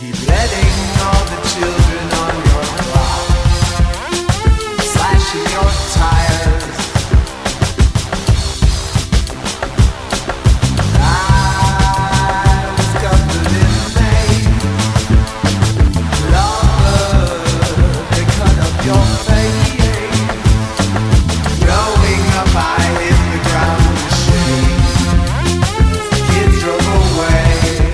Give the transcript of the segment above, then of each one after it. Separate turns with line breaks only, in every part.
Keep letting all the children on your block slashing your tires. I was covered in pain. Love, they cut up your face. Growing up, I hit the ground with shame. Kids drove away.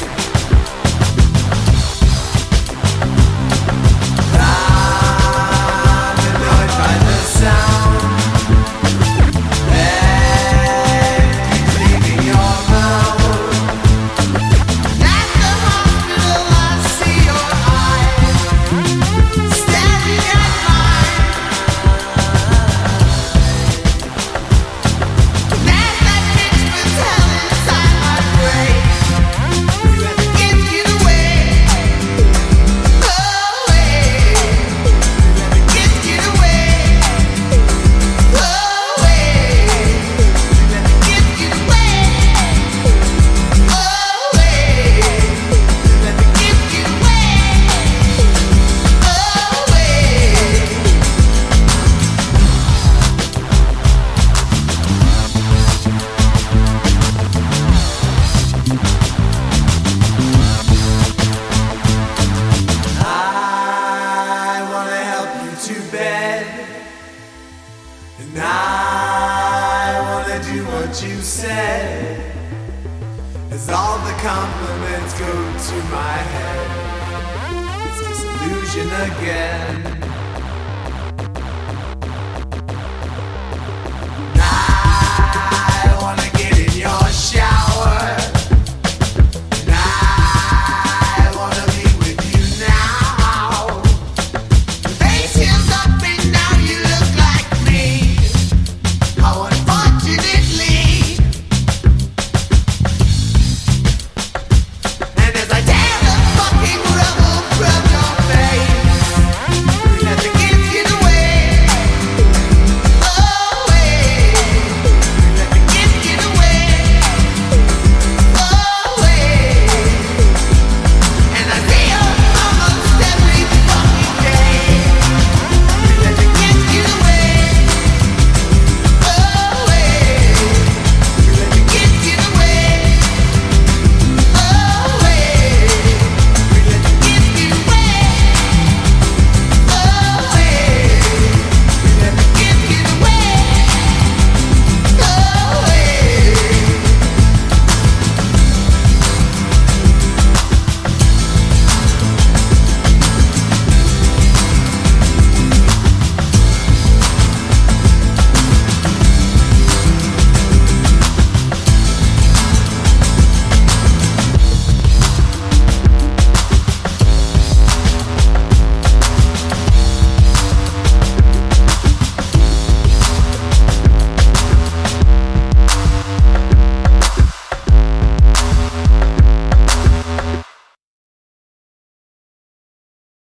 And I wanna do what you said, as all the compliments go to my head. It's disillusion again.